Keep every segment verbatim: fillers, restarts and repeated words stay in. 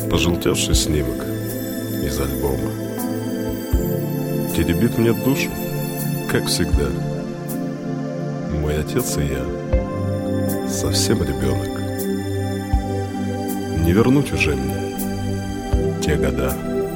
Пожелтевший снимок из альбома теребит мне душу, как всегда. Мой отец и я совсем ребенок. Не вернуть уже мне те года.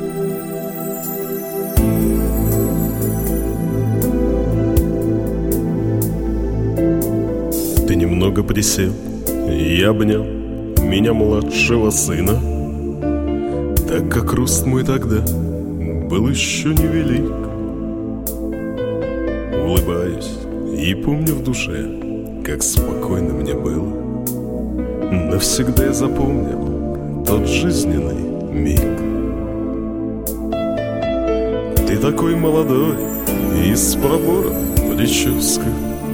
Ты немного присел и обнял меня, младшего сына, так как рост мой тогда был еще невелик. Улыбаюсь и помню в душе, как спокойно мне было. Навсегда я запомнил тот жизненный миг. Ты такой молодой и с пробором прическа,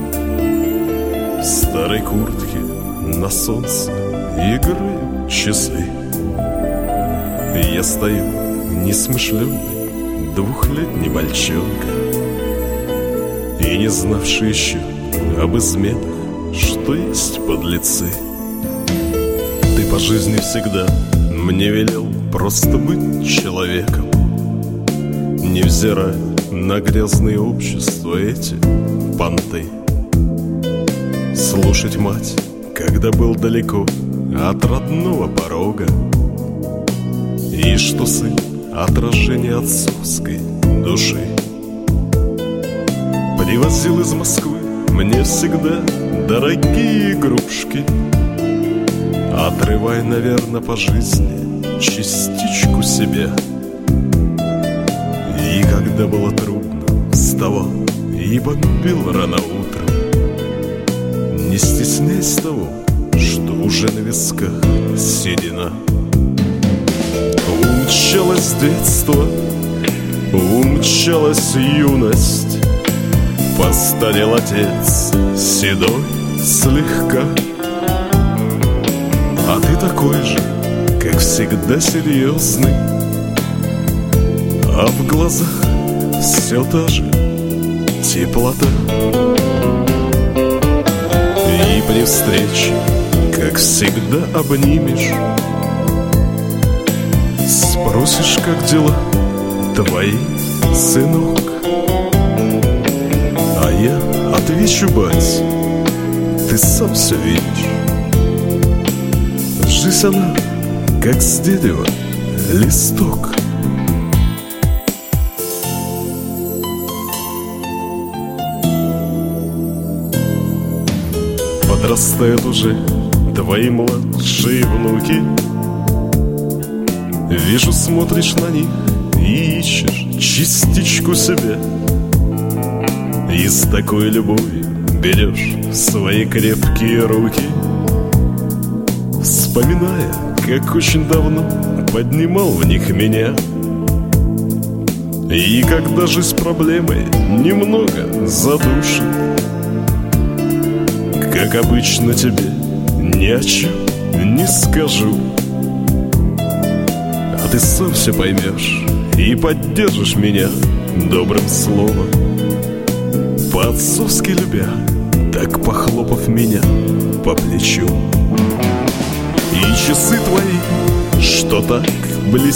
в старой куртке на солнце играют часы. Я стою несмышленый двухлетний мальчонка, и не знавший еще об изменах, что есть подлецы. Ты по жизни всегда мне велел просто быть человеком, невзирая на грязные общества эти понты. Слушать мать, когда был далеко от родного порога, и что сын — отражение отцовской души. Привозил из Москвы мне всегда дорогие игрушки, отрывая, наверное, по жизни частичку себя. И когда было трудно, вставал и бомбил рано утром, не стесняясь того, что уже на висках седина. Умчалось детство, умчалась юность, постарел отец, седой слегка. А ты такой же, как всегда, серьезный, а в глазах все та же теплота. И при встрече, как всегда, обнимешь, спросишь, как дела твои, сынок. А я отвечу, бать, ты сам все видишь. Жизнь она, как с дерева листок. Подрастают уже твои младшие внуки. Вижу, смотришь на них и ищешь частичку себя, и с такой любовью берешь в свои крепкие руки, вспоминая, как очень давно поднимал в них меня. И когда жизнь проблемой немного задушит, как обычно, тебе ни о чем не скажу, а ты сам все поймешь и поддержишь меня добрым словом, по-отцовски любя, так похлопав меня по плечу. И часы твои, что так блестят